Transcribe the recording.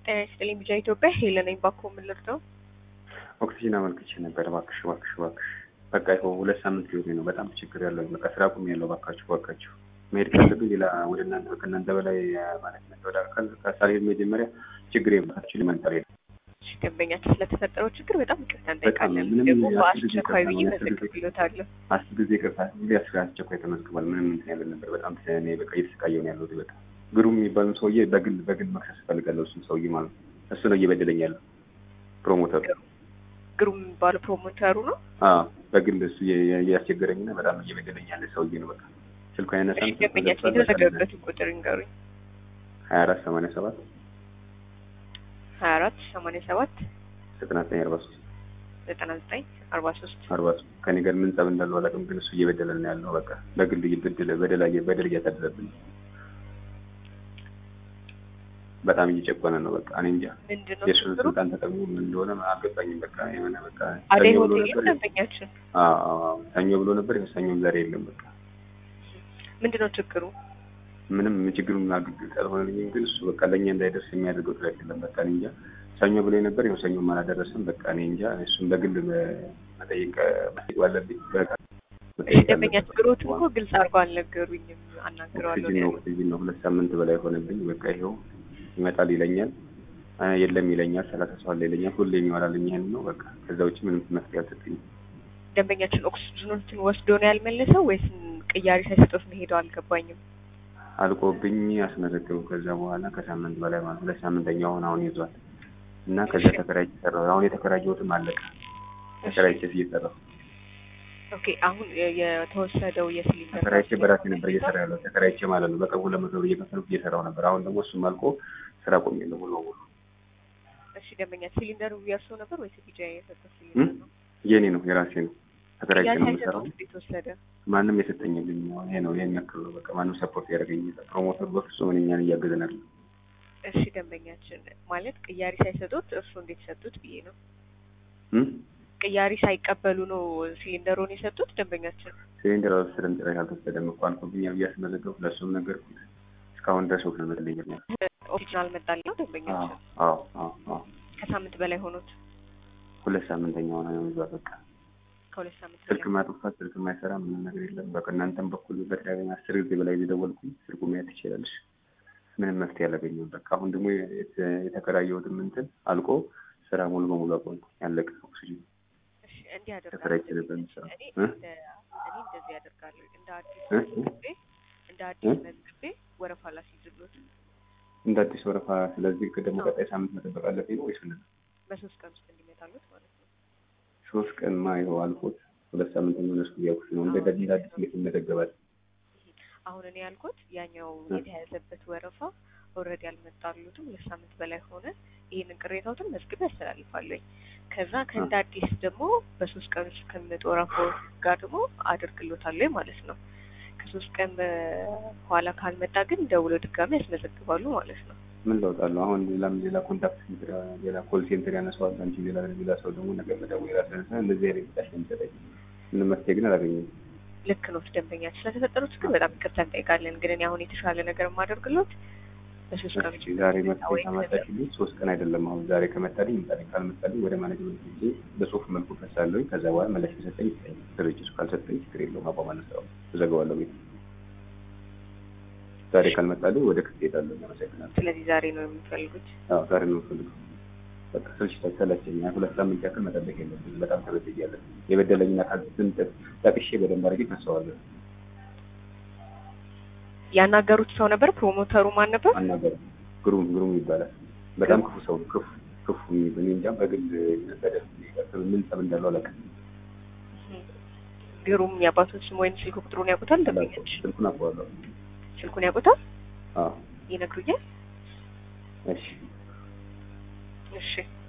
ጤና ይስጥልኝ ቢጫ ኢትዮጵያ ሄለን ነኝ። ባኮ ምልር ነው። ኦክሲጅን አመልክቼ ነበር። እባክሽ በቃ ይኸው 2 ሳምንት ሊሆነኝ ነው። በጣም ችግር ያለው በቃ ስራ አቁሜያለሁ። እባካችሁ መሄድ ካለብኝ ሌላ ወደ እናንተ ከእናንተ በላይ ማለት ነው ወደ አካል ከሳሌት መጀመሪያ ችግር የባታችሁ ሊመንጠር የለም። ደንበኛችን ስለተፈጠረው ችግር በጣም ይቅርታ እንጠይቃለን። ደግሞ በአስቸኳይ ብዬ መዘግብልዎታለሁ። 10 ጊዜ ይቅርታ አስቸኳይ ተመዝግቧል። ምንም እንትን ያለ ነበር። በጣም እኔ በቃ እየተሰቃየሁ ነው ያለሁት። በቃ ግሩም የሚባለው ሰውዬ በግል መክሰስ እፈልጋለሁ። እሱን ሰውዬ ማለት ነው። እሱ ነው እየበደለኝ ያለው ፕሮሞተሩ። ግሩም የሚባለው ፕሮሞተሩ ነው። በግል እሱ እያስቸገረኝና በጣም እየበደለኝ ያለ ሰውዬ ነው። በቃ ስልኩ አይነሳም። ደንበኛችን የተዘገበበትን ቁጥር ይንገሩኝ። 2487 2487 9943 ከኔ ጋር ምን ጸብ እንዳለው አላውቅም፣ ግን እሱ እየበደለን ነው ያለው። በቃ በግል በደል እያሳደረብን በጣም እየጨቆነ ነው። በቃ እኔ እንጃ የእሱን ስልጣን ተጠቅሞ ምን እንደሆነ አልገባኝም። በቃ የሆነ በቃ ሰኞ ብሎ ነበር ደንበኛችን። ሰኞ ብሎ ነበር። ሰኞም ዛሬ የለም። በቃ ምንድነው ችግሩ? ምንም ችግሩን አግግል አልሆነልኝም፣ ግን እሱ በቃ ለኛ እንዳይደርስ የሚያደርገው ጥረት የለም። በቃ እኔ እንጃ ሰኞ ብሎ ነበር። ይኸው ሰኞም አላደረሰም። በቃ እኔ እንጃ እሱን በግል መጠየቅ ባለብኝ በቃ ደንበኛ ችግሮቹ እኮ ግልጽ አድርጎ አልነገሩኝም። አናግረዋለሁ ነው 2 ሳምንት በላይ ሆነብኝ። በቃ ይኸው ይመጣል ይለኛል፣ የለም ይለኛል፣ 30 ሰው አለ ይለኛል። ሁሌ የሚወራልኝ ይሄን ነው። በቃ ከዛ ውጪ ምንም መፍትሄ አልሰጠኝም። ደንበኛችን ኦክሲጅኑን ወስዶ ነው ያልመለሰው ወይስ ቅያሪ ሳይሰጡት ነው ሄደው? አልገባኝም። አልቆብኝ አስመዘገቡ። ከዛ በኋላ ከሳምንት በላይ ማለት 2 ሳምንተኛው አሁን ይዟል እና ከዛ ተከራይቼ ሰራሁ። አሁን የተከራየሁትም አለቀ። ተከራይቼ እየሰራሁ ኦኬ። አሁን የተወሰደው የሲሊንደር ተከራይቼ በራሴ ነበር እየሰራ ያለው ተከራይቼ ማለት ነው። በቀን 200 ብር እየከፈልኩ እየሰራሁ ነበር። አሁን ደግሞ እሱም አልቆ ስራ ቆሜያለሁ ሙሉ በሙሉ። እሺ ደንበኛ ሲሊንደሩ ያርሶ ነበር ወይስ ቢጃ የሰጠው ሲሊንደር ነው? የኔ ነው የራሴ ነው። ተከራይቼ ነው የምሰራው። የተወሰደ ማንም የሰጠኝልኝ ነው። ይሄ ነው ይሄን ያክል ነው። በቃ ማንም ሰፖርት ያደርገኝ ፕሮሞተር በፍጹም እኛን እያገዘናል። እሺ ደንበኛችን ማለት ቅያሪ ሳይሰጡት እርሱ እንዴት ሰጡት ብዬ ነው። ቅያሪ ሳይቀበሉ ነው ሲሊንደሩን የሰጡት ደንበኛችን? ሲሊንደሩ ስለንጠራ ያልተሰደም እኮ አልኩብኝ። ያስመዘገቡ ለሱም ነገርኩት። እስካሁን ድረስ ወክል መጥለኝ ነው። ኦሪጂናል መጣልኝ ነው ደንበኛችን? አዎ ከሳምንት በላይ ሆኖት 2 ሳምንተኛው ነው የሚባል። በቃ ከ2 ሳምንት ስልክ ማጥፋት ስልክ ማይሰራ ምንም ነገር የለም። በቃ እናንተም በኩል በተደጋጋሚ 10 ጊዜ በላይ እየደወልኩኝ ስልኩ ማየት ትችላለሽ። ምንም መፍትሄ አላገኘሁም። በቃ አሁን ደግሞ የተከራየሁትም እንትን አልቆ ስራ ሙሉ በሙሉ አቆምኩ። ያለቀ ኦክሲጅን እንዲህ አደርጋለሁ። ተከራይቼ ነበር የምሰራው። እኔ እንደዚህ አደርጋለሁ። እንደ አዲስ መዝግቤ ወረፋ ላስይዝልዎት። እንደ አዲስ ወረፋ። ስለዚህ ደግሞ ቀጣይ ሳምንት መጠበቅ አለብኝ ነው ወይስ ምንድን ነው? በ3 ቀን ውስጥ እንዲመጣሉት ማለት ነው። 3 ቀን ይኸው አልፎት 2 ሳምንት ነው ያልኩት ነው። እንደ አዲስ እንዴት እንመዘገባል? አሁን እኔ ያልኩት ያኛው የተያዘበት ወረፋ ኦልሬዲ አልመጣሉትም። 2 ሳምንት በላይ ሆነ። ይሄንን ቅሬታዎትን መዝግቤ ያስተላልፋለሁ። ከዛ ከእንደ አዲስ ደግሞ በ3 ቀን ውስጥ ከሚመጡ ወረፋዎች ጋር ደግሞ አደርግልዎታለሁ ማለት ነው። ከ3 ቀን በኋላ ካልመጣ ግን ደውለው ድጋሚ ያስመዘግባሉ ማለት ነው። ምን ለውጣለሁ? አሁን ሌላ ኮንታክት ሴንተር ሌላ ኮል ሴንተር ያነሳዋል እንጂ ሌላ ሰው ደግሞ ነገር መደወል ያላሰነሳ እንደዚህ አይነት ጣሽ የሚሰጠኝ ምንም መፍትሄ ግን አላገኘሁም። ልክ ነው ደንበኛችን። ስለተፈጠሩት ግን በጣም ይቅርታ እንጠይቃለን። ግን እኔ አሁን የተሻለ ነገር የማደርግልዎት በ3 ቀን ውስጥ ዛሬ መጥተው ከመጣልኝ 3 ቀን አይደለም። አሁን ዛሬ ከመጣልኝ ይመጣልኝ፣ ካልመጣልኝ ወደ ማኔጅመንት ሄጄ በጽሁፍ መልኩ ፈሳለሁኝ። ከዛ በኋላ መለሽ ከሰጠኝ ይሰጠኝ፣ ድርጅቱ ካልሰጠኝ ችግር የለውም አቋማለሁ፣ ስራው እዘጋዋለሁ ቤት። ዛሬ ካልመጣልኝ ወደ ክስ እሄዳለሁ። አመሰግናለሁ። ስለዚህ ዛሬ ነው የምትፈልጉት? አዎ ዛሬ ነው የምፈልገው። በቃ ሰለቸኝ። 2 ሳምንት ያክል መጠበቅ የለብኝም። በጣም ተበድያለሁ። የበደለኝና ካልስንት ጠቅሼ በደንብ አድርጌ ከሰዋለሁ። ያናገሩት ሰው ነበር? ፕሮሞተሩ ማን ነበር? አናገሩ ግሩም ይባላል። በጣም ክፉ ሰው ነው። ክፉ እኔ እንጃ በግል በደል ምን ጸብ እንዳለው አላውቅም። ግሩም የአባቶች ስም ወይም ስልክ ቁጥሩን ያውቁታል? ደንበኛች ስልኩን አውቀዋለሁ። ስልኩን ያውቁታል? አዎ ይነግሩኛል? እሺ